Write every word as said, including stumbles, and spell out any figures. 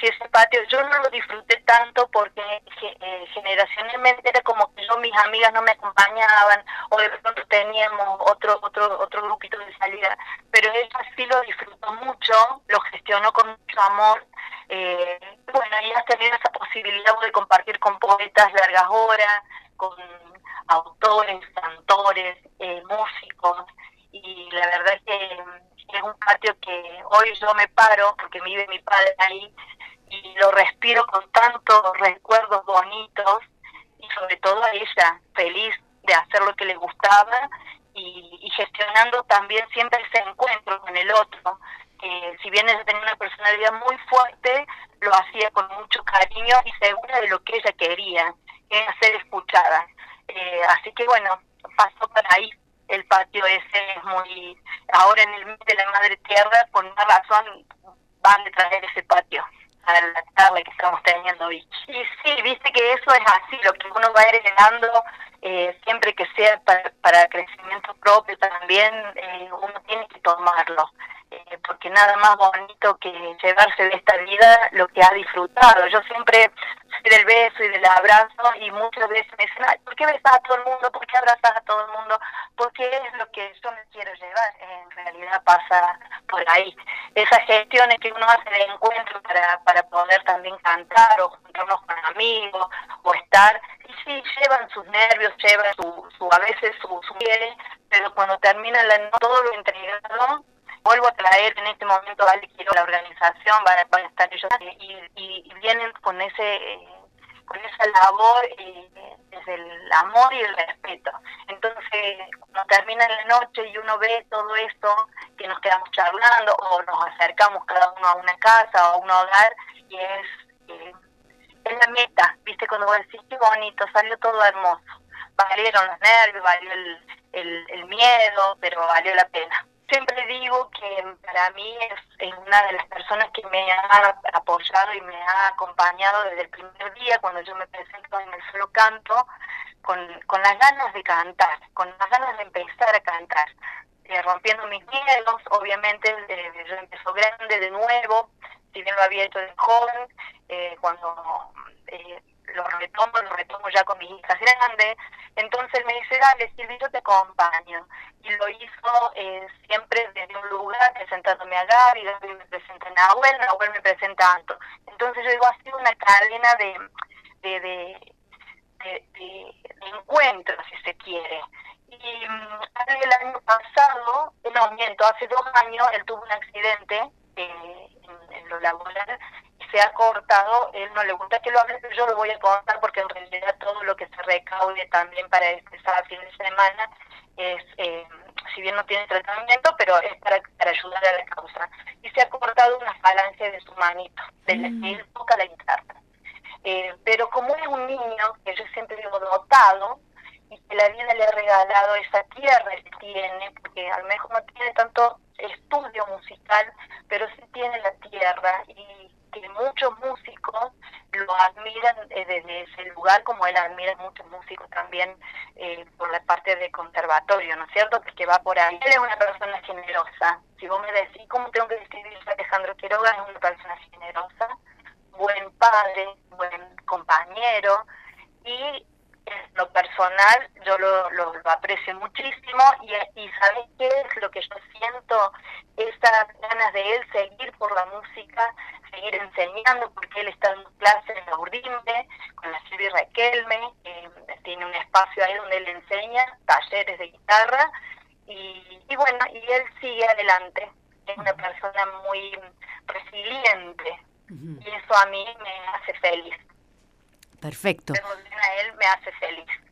sí, ese patio, yo no lo disfruté tanto porque eh, generacionalmente era como que yo, mis amigas no me acompañaban, o de pronto teníamos otro otro otro grupito de salida, pero ella sí lo disfrutó mucho, lo gestionó con mucho amor. Eh, bueno, y has tenido esa posibilidad de compartir con poetas largas horas, con autores, cantores, eh, músicos, y la verdad es que es un patio que hoy yo me paro, porque vive mi padre ahí, y lo respiro con tantos recuerdos bonitos, y sobre todo a ella, feliz de hacer lo que le gustaba, y, y gestionando también siempre ese encuentro con el otro, que si bien ella tenía una personalidad muy fuerte, lo hacía con mucho cariño y segura de lo que ella quería, que era ser escuchada. Eh, así que bueno, pasó por ahí. El patio ese es muy, ahora en el mes de la Madre Tierra, por una razón, van a traer ese patio a la charla que estamos teniendo hoy. Y sí, viste que eso es así, lo que uno va heredando, eh, siempre que sea para, para crecimiento propio también, eh, uno tiene que tomarlo, eh, porque nada más bonito que llevarse de esta vida lo que ha disfrutado. Yo siempre soy del beso y del abrazo, y muchas veces me dicen, ay, ¿por qué besas a todo el mundo? ¿Por qué abrazas a todo el mundo? Porque es lo que yo me quiero llevar. En realidad pasa por ahí. Esas gestiones que uno hace de encuentro para, para poder también cantar o juntarnos con amigos o estar, y sí, llevan sus nervios, llevan su, su a veces su, su piel, pero cuando termina la, todo lo entregado, vuelvo a traer en este momento a Ale Quiero, la organización, van a, van a estar ellos, y, y, y vienen con ese eh, con esa labor eh, desde el amor y el respeto. Entonces, cuando termina la noche y uno ve todo esto, que nos quedamos charlando o nos acercamos cada uno a una casa o a un hogar, y es, eh, es la meta, ¿viste? Cuando vos decís, qué bonito, salió todo hermoso. Valieron los nervios, valió el, el, el miedo, pero valió la pena. Siempre digo que para mí es, es una de las personas que me ha apoyado y me ha acompañado desde el primer día, cuando yo me presento en el solo canto, con, con las ganas de cantar, con las ganas de empezar a cantar, eh, rompiendo mis miedos. Obviamente eh, yo empezó grande de nuevo, si bien lo había hecho de joven, eh, cuando eh, lo retomo, lo retomo ya con mis hijas grandes. Entonces me dice, dale, Silvi, yo te acompaño. Y lo hizo eh, siempre desde un lugar, presentándome a Gaby, Gaby me presenta a Nahuel, Nahuel me presenta a Anto. Entonces yo digo, ha sido una cadena de, de, de, de, de, de encuentros, si se quiere. Y um, el año pasado, no miento, hace dos años, él tuvo un accidente eh, en, en lo laboral, se ha cortado. Él no le gusta que lo hable, pero yo lo voy a contar porque en realidad todo lo que se recaude también para este sábado fin de semana es, eh, si bien no tiene tratamiento, pero es para, para ayudar a la causa. Y se ha cortado una falange de su manito, de la que él toca la guitarra. Eh, pero como es un niño, que yo siempre digo dotado, y que la vida le ha regalado esa tierra que tiene, porque a lo mejor no tiene tanto estudio musical, pero sí tiene la tierra, y que muchos músicos lo admiran eh, desde ese lugar, como él admira a muchos músicos también eh, por la parte de conservatorio, ¿no es cierto? Porque va por ahí. Él es una persona generosa. Si vos me decís cómo tengo que describir a Alejandro Quiroga, es una persona generosa, buen padre, buen compañero, y en lo personal yo lo, lo, lo aprecio muchísimo. Y, y ¿sabes qué es lo que yo siento? Esas ganas de él seguir por la música, seguir enseñando, porque él está dando clases en la Urdimbe con la Silvia Raquelme, eh, tiene un espacio ahí donde él enseña talleres de guitarra, y, y bueno, y él sigue adelante. Es una persona muy resiliente, uh-huh. Y eso a mí me hace feliz. Perfecto. Verlo bien a él me hace feliz.